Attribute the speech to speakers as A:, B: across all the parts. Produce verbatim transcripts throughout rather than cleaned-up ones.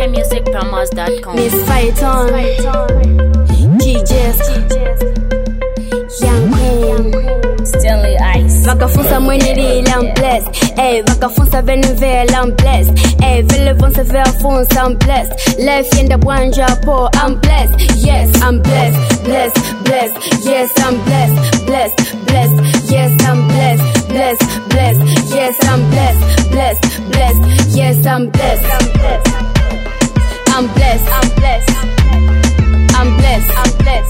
A: k music promos dot com.
B: Miss Phaeton, G Jess, Young Queen,
A: Stanley Ice.
B: vakafunsa mwenilile I'm blessed. Ey, vakafunsa venivela I'm blessed. Ey, vele vonse veafunsa I'm blessed. Life yenda bwanja po I'm blessed. Yes, I'm blessed, blessed, blessed. Yes, I'm blessed, blessed, blessed. Yes, I'm blessed, blessed, blessed. Yes, I'm blessed, blessed, blessed. Yes, I'm blessed, I'm blessed. I'm blessed, I'm blessed. I'm blessed, I'm blessed.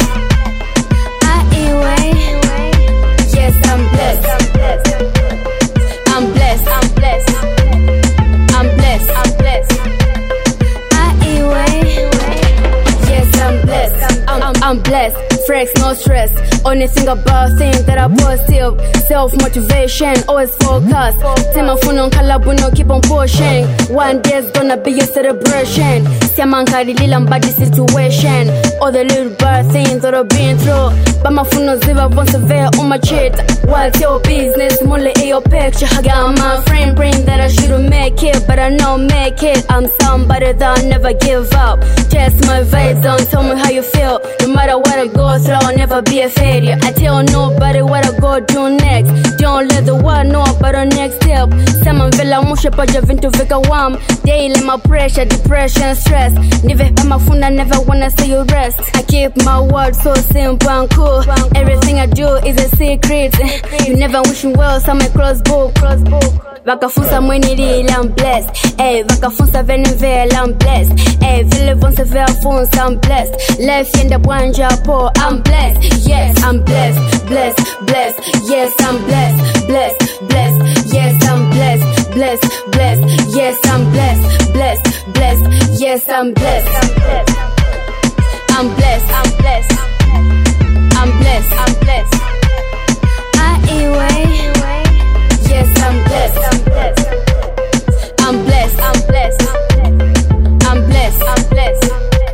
B: I anyway. Yes, I'm blessed, I'm blessed. I'm blessed, I'm blessed. I'm blessed, I'm blessed. I anyway. Yes, I'm blessed. I'm, I'm, I'm blessed. Flex, no stress. Only thing about things that are positive. Self-motivation, always focus. Temafuno nkalabuno, keep on pushing. One day's gonna be a celebration. Siamankari lila mbadi situation. All the little bad things that I've been through. Bamafuno ziva vonse vea umachita. What's your business? Mule your picture. I got my friend brain that I shouldn't make it, but I know make it. I'm somebody that'll never give up. Test my vibes, don't tell me how you feel. No matter what I go through, I'll never be a failure. I tell nobody what I go do next. Don't let the world know about our next step. Sama vela mushe paja vintu vika wam. Daily my pressure, depression, stress. Nive pamafunda, never wanna see you rest. I keep my words so simple and cool. Everything I do is a secret. You never wishing well, so my crossbook. Vakafunsa mwenilile I'm blessed. Ey, vakafunsa venivela I'm blessed. Ey, vile vonse veafunsa I'm blessed. Life yenda bwanja po I'm blessed. Yes, I'm blessed, blessed, blessed. Yes, I'm blessed, blessed, blessed. Yes, I'm blessed, blessed, blessed. Yes, I'm blessed, blessed, blessed. Yes, I'm blessed, I'm blessed. I'm blessed, I'm blessed. I'm blessed, I'm blessed. I anyway. Yes, I'm blessed, I'm blessed. I'm blessed, I'm blessed. I'm blessed, I'm blessed.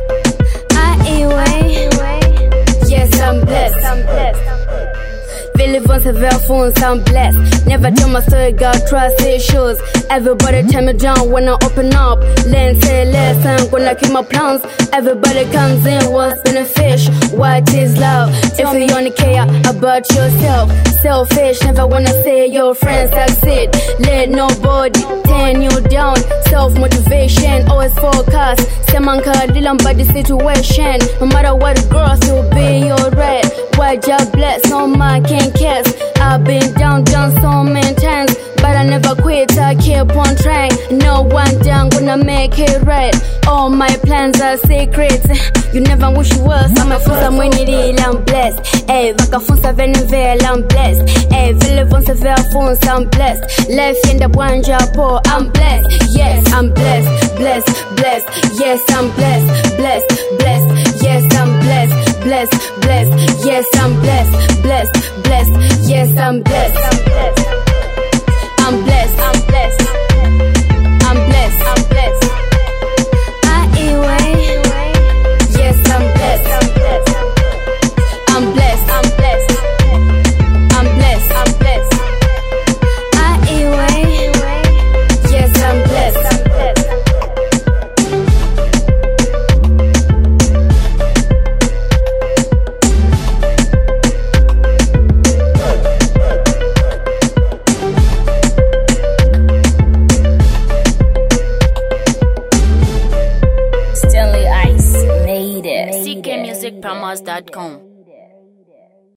B: I anyway. Yes, I'm blessed, I'm blessed. Really once a velfons, I'm blessed. Never tell my story, got trust issues. Everybody tell me down when I open up. Learn, say listen, when I keep my plans. Everybody comes in, what's beneficial? What is love? If you only care about yourself. Selfish, never wanna say your friends succeed. Let nobody turn you down. Self-motivation, always focus. Semanka dilam by the situation. No matter what it grows, you'll be alright. Why job bless, no man can kiss. I've been down, down so many times, but I never quit, I keep on trying. No one down, gonna make it right. All my plans are secrets. You never wish you was. I'm a funsa mwenilile I'm blessed. Ey, vakafunsa venivela I'm blessed. Ey, vile vonse veafunsa I'm blessed. Life yenda bwanja po I'm blessed. Yes, I'm blessed, blessed, blessed. Yes, I'm blessed, blessed, blessed. Yes, I'm blessed, blessed, blessed. Yes, I'm blessed, blessed, blessed. Yes, I'm blessed, I'm blessed. I'm blessed, I'm blessed. I'm blessed, I'm blessed. I anyway. Yes, I'm blessed, I'm blessed. I'm blessed, I'm blessed. I'm blessed, I'm blessed. I anyway. Yes, I'm blessed, I'm blessed.
A: Stanley Ice made it.
C: c k music promos dot com.